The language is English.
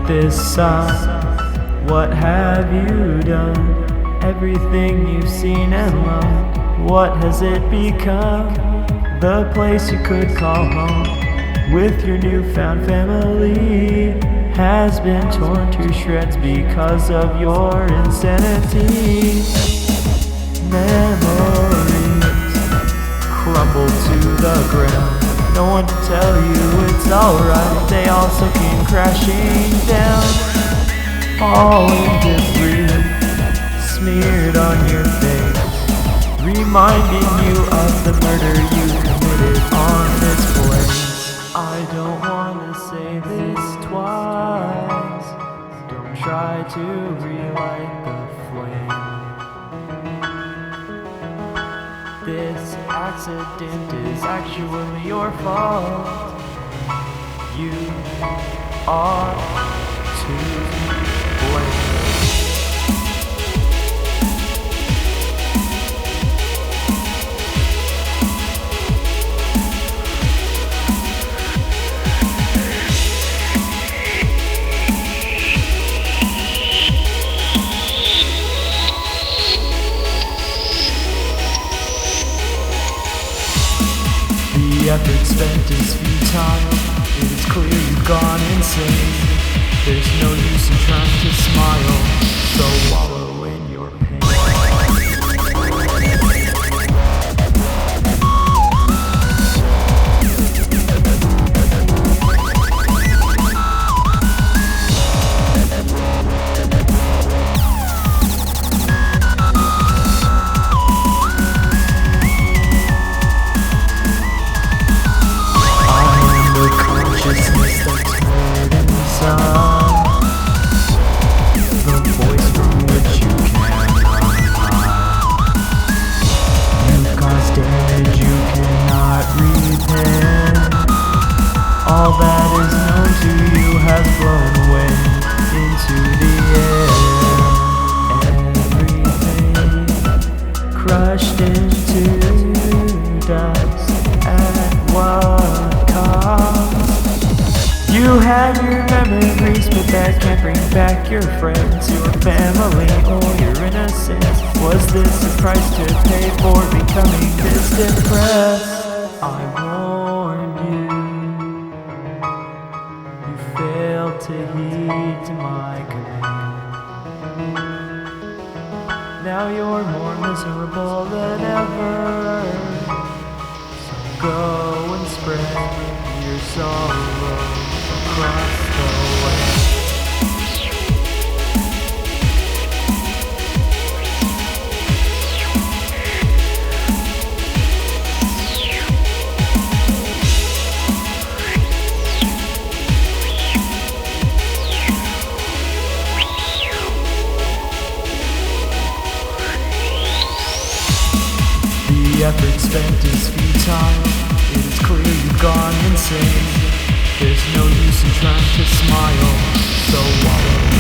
this side. What have you done? Everything you've seen and loved, what has it become? The place you could call home with your newfound family has been torn to shreds because of your insanity. Memories crumble to the ground. No one to tell you it's alright. They also came crashing down, all in debris smeared on your face, reminding you of the murder you committed on this place. I don't wanna say this twice. Don't try to relight the flame. This accident is actually your fault. You are to blame. The effort spent is futile. It is clear you've gone insane. There's no use in trying to smile, so wallow in your pain. Consciousness that's heard inside, the voice from which you cannot hide. You cause damage you cannot repair. All that is known to you has flown away into the air. Everything crushed into dust. At what cost? You have your memories, but that can't bring back your friends, your family, or your innocence. Was this a price to pay for becoming this depressed? I warned you. You failed to heed to my command. Now you're more miserable than ever. So go and spread your sorrow across the way. The effort spent is futile. It is clear you've gone insane. There's no use in trying to smile, so wallow